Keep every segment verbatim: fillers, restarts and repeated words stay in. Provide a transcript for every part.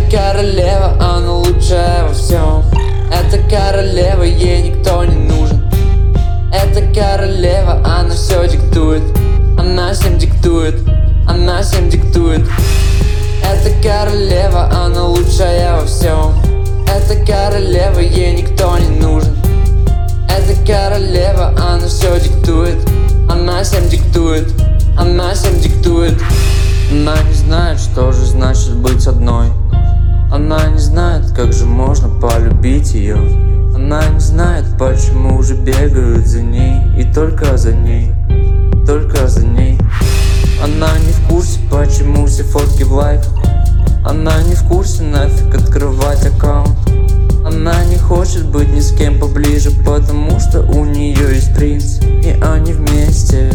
королева, она лучшая во всем. Это королева, ей никто не нужен. Это королева, она все диктует. Она всем диктует, она всем диктует. Это королева, она лучшая во всем. Это королева, ей никто не нужен. Это королева, она все диктует. Она всем диктует, она всем диктует. Она не знает, что же значит быть одной. Она не знает, как же можно полюбить ее. Она не знает, почему уже бегают за ней. И только за ней, только за ней. Она не в курсе, почему все фотки в лайках. Она не в курсе, нафиг открывать аккаунт. Она не хочет быть ни с кем поближе, потому что у нее есть принц, и они вместе.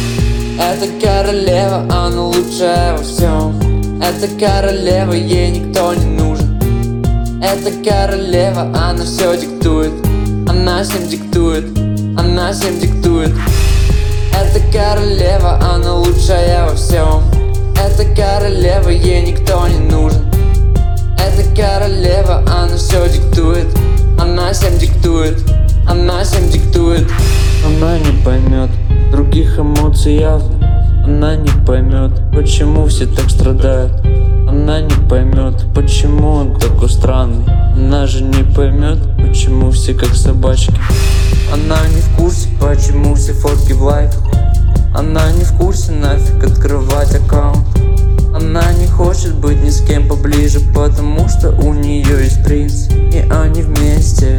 Это королева, она лучшая во всем. Это королева, ей никто не нужен. Это королева, она все диктует. Она всем диктует, она всем диктует. Это королева, она лучшая во всем. Это королева, ей никто не нужен. Это королева, она все диктует. Она всем диктует, она всем диктует. Она не поймет других эмоций явно. Она не поймет, почему все так страдают. Она не поймет, почему он такой странный. Она же не поймет, почему все как собачки. Она не в курсе, почему все фотки в лайках. Она не в курсе, нафиг открывать аккаунт. Она не хочет быть ни с кем поближе, потому что у нее есть принц, и они вместе.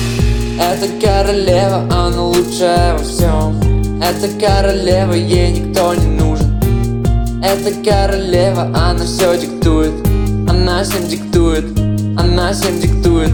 Это королева, она лучшая во всем. Это королева, ей никто не нужен. Это королева, она все диктует. Она всем диктует, она всем диктует.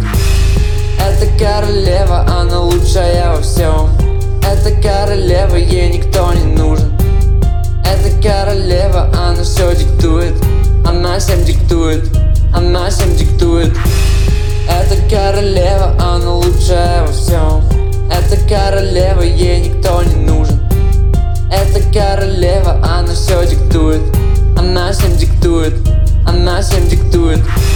Это королева, она лучшая во всем. Это королева, ей никто не нужен. Это королева, она все диктует. Она всем диктует, она всем диктует. Это королева, она лучшая во всем. Это королева, ей никто не нужен. Это королева, она все диктует. Она всем диктует, она всем диктует.